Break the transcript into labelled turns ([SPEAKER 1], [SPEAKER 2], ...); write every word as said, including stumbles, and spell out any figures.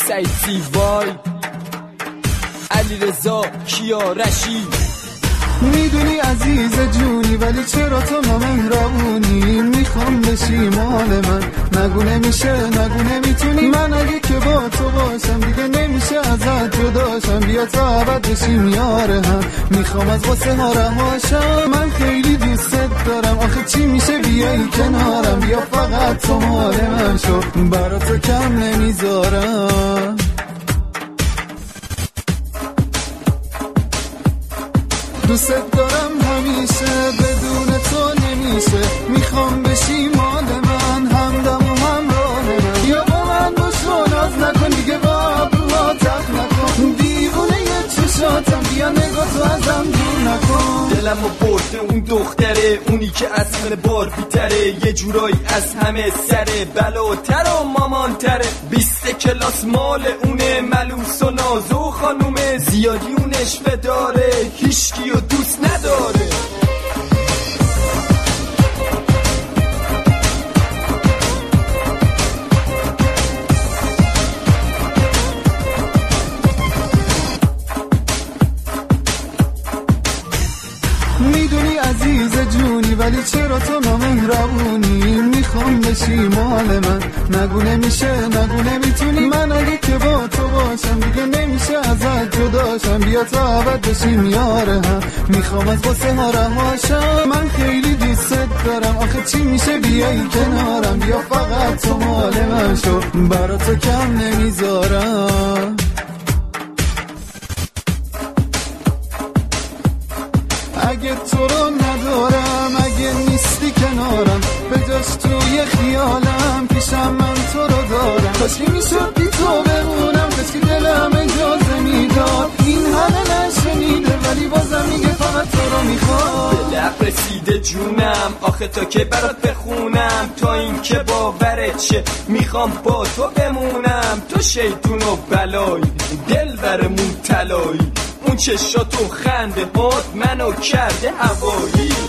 [SPEAKER 1] سعید سیوای، علی رضا، کیا، رشید.
[SPEAKER 2] میدونی عزیز جونی ولی چرا تو نامهربونی؟ میخوام بشی مال من، نگو نمیشه نگو نمیتونی. من اگه که با تو باشم دیگه نمیشه ازت جداشم. بیا تا ابد بشیم یار هم، میخوام از واسه ها رهاشم. من خیلی دوست دارم، آخه چی میشه بیایی کنارم. بیا فقط تو مال من شو، برا تو کم نمیذارم. دوست دارم همیشه، بدون تو نمیشه. میخوام بشی مال من، همدم و همراه من. یا با من باشو، ناز نکن دیگه، با ابروها تق نکن. دیوونه یه چشاتم، بیا نگاه تو ازم دور نکن.
[SPEAKER 1] دلمو برده اون دختره، اونی که از همه بار بیتره. یه جورایی از همه سره، بلاتر و مامانتره. بیست کلاس مال اونه، ملوس و نازو خانومه. زیادی اونش داره، هیشکی و دوست نداره.
[SPEAKER 2] میدونی عزیز جونی ولی چرا تو نامهربونی؟ میخوام بشی مال من، نگو نمیشه نگو نمیتونی. من اگه که با تو باشم دیگه نمیشه ازت جداشم. بیا تا ابد بشیم یار هم، میخوام از واسه ها رهاشم. من خیلی دوست دارم، آخه چی میشه بیایی کنارم. بیا فقط تو مال من شو، برا تو کم نمیذارم. اگه تو رو ندارم، اگه نیستی کنارم، به جاش توی خیالم پیشم من تو رو دارم. کاشکی میشد بی تو بمونم، کاشکی دلم اجازه میداد. این همه نشنیده ولی بازم میگه فقط تو رو میخواد.
[SPEAKER 1] به لب رسیده جونم، آخه تا که برات بخونم. تا این که باورت شه، میخوام با تو بمونم. تو شیطون و بلایی، دل برمون تلایی. اون چشات و خنده هات منو کرده هوایی.